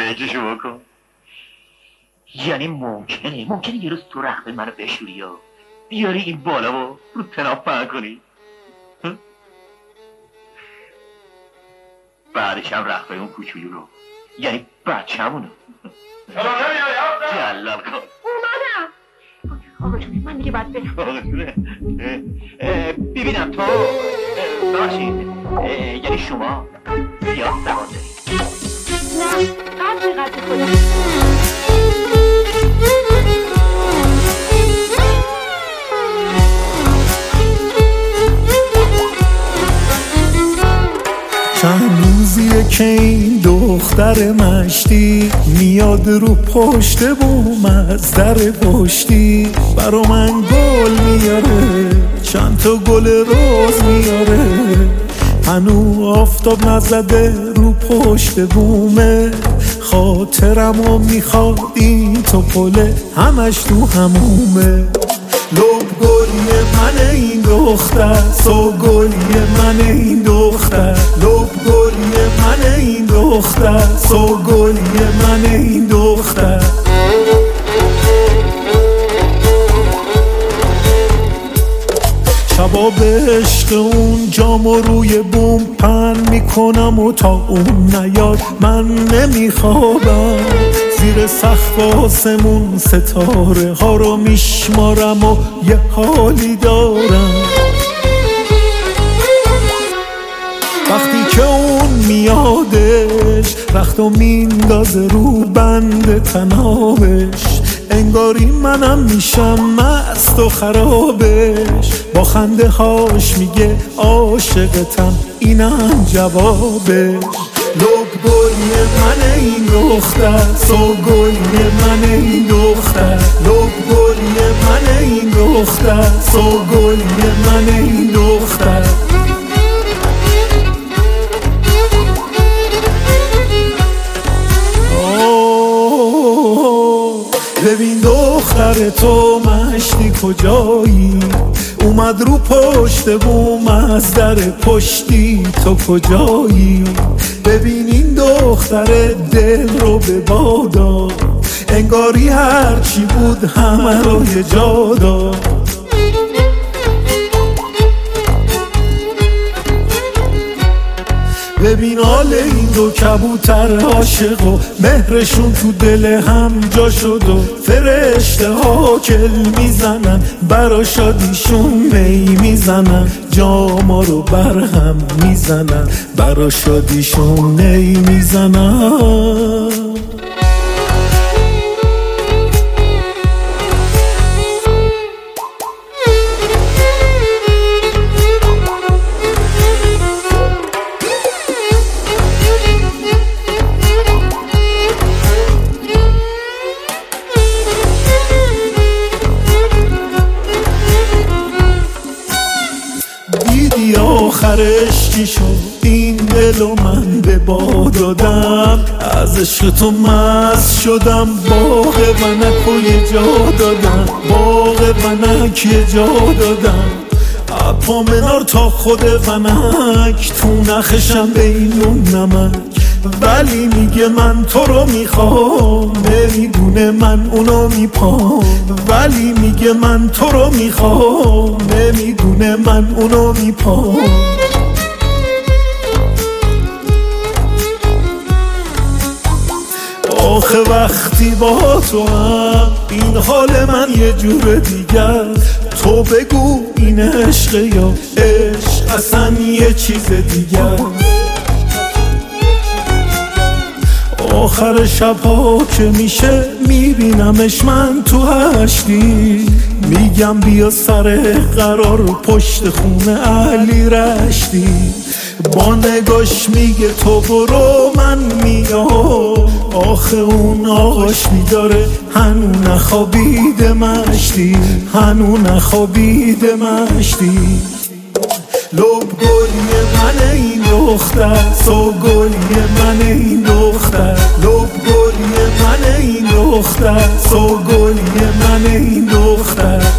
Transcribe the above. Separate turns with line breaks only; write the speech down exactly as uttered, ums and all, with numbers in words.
فکرشو بکن. یعنی ممکنه ممکنه یه روز تو رخت منو بشوری یا بیاری این بالا و رو تناب پهن کنی، بعدش هم رخت اون کوچولو رو، یعنی بچه همونو جلال کن.
اومدم آقا جونه، من دیگه باید برم.
آقا جونه ببینم تو باشید، یعنی شما زیاد زبان دارید؟
نه قدر قدر خودم.
چند روزیه که این دختر مشتی میاد رو پشت بوم از در پشتی، برا من گل میاره، چند تا گل روز میاره، هنو آفتاب نزده رو پشت بومه، خاطرمو میخواد این توپله همش تو همومه. لب گلی من این دختر، سو گلی من این دختر، لب گلی من این دختر، سو گلی من این دختر. شبا به عشق اون جامو روی بوم پن میکنم و تا اون نیاد من نمیخوابم، زیر سقف آسمون ستاره ها رو میشمارم و یه حالی دارم. وقتی که اون میادش رختو میندازه رو بند تنابش، انگاری منم میشم مست و خرابش، با خنده هاش میگه عاشقتم اینم جوابش. لب گلی من این دختر، سو گلی من این دختر، لب گلی من این دختر، سو گلی من این دختر. ببین دختر تو مشتی کجایی، اومد رو پشت بوم از در پشتی تو کجایی. ببین این دختر دل رو به بادا، انگاری هرچی بود همه رو یه جا داد. ببین حال این دو کبوتر عاشق و مهرشون تو دل هم جا شد و فرشته ها کل میزنن، برا شادیشون می میزنن، جاما رو برهم میزنن، برا شادیشون نی میزنن. دیدی آخرش چی شد این دل و من به باد دادم، از عشق تو مست شدم، باغ ونک و یه جا دادم، باغ ونک یه جا دادم، اپا منار تا خود ونک، تو نخشم بینون نمک، ولی میگه من تو رو میخوام، نمیدونه من اونو میپام، ولی میگه من تو رو میخوام، نمیدونه من اونو میپام. آخه وقتی با تو هم این حال من یه جور دیگر، تو بگو این عشق یا عشق اصلا یه چیز دیگر. آخر شبها که میشه میبینمش من تو هشتی، میگم بیا سر قرار پشت خونه علی رشتی، با نگاش میگه تو برو من میام، آخه اون آقاش بیداره هنو نخوابیده مشتی، هنو نخوابیده مشتی. لب گلی من این دختر، سو گلی من این دختر، لب گلی من این دختر، سو گلی من این دختر.